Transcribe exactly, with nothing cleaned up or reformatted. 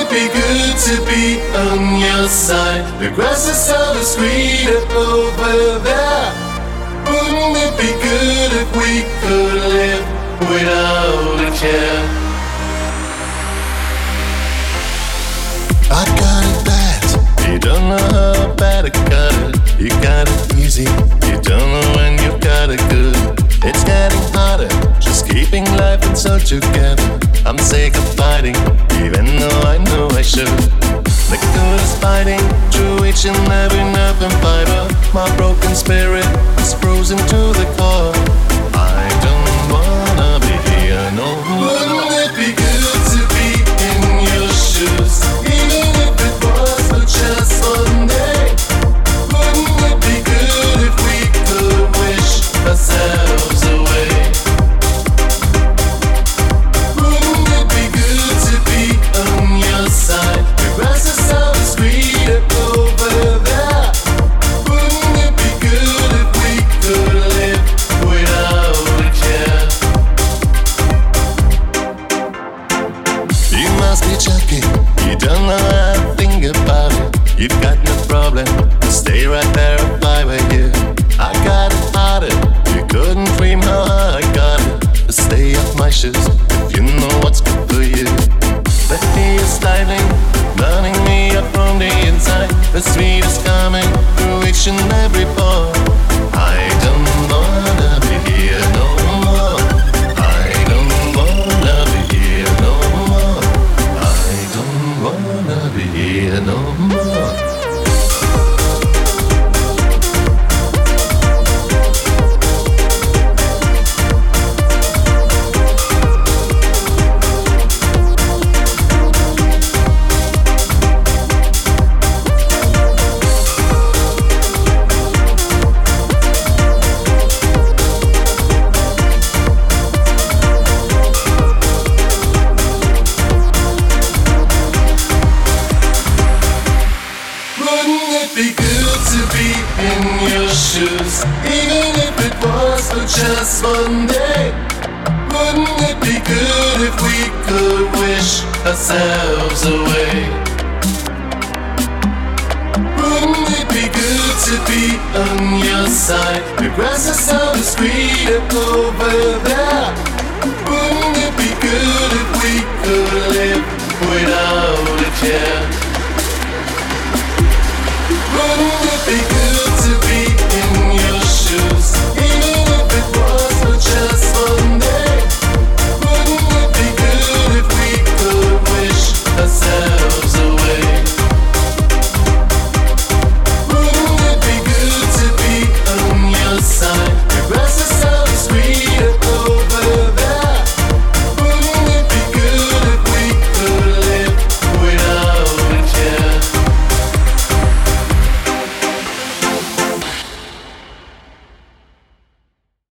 it be good to be on your side? The grass is always greener over there. Wouldn't it be good if we could live without a care? I got it bad. You don't know how bad I got it. You got it easy. You don't know when you got it good. It's getting harder, just keeping life and soul together. I'm sick of fighting, even though I know I should. The good is fighting through each and every nerve and fiber. My broken spirit is frozen to the core. I don't wanna be here no more. Wouldn't it be good to be in your shoes, even if it was for just one day? Wouldn't it be good if we could wish ourselves away? Wouldn't it be good to be on your side? The grass is always greener over there. Wouldn't it be good if we could live without a care? You must be joking, you don't know how I think about it. You've got no problem, stay right there if I were you. I got it harder, you couldn't dream how hard I got it. Stay off my shoes, if you know what's good for you. The heat is stifling, burning me up from the inside. The sweet is coming through each and every pore. I don't wanna be here no more. I don't wanna be here no more. I don't wanna be here no more. Wouldn't it be good to be in your shoes, even if it was for just one day? Wouldn't it be good if we could wish ourselves away? Wouldn't it be good to be on your side? The grass is always greener over there. Wouldn't it be good if we could live without a care?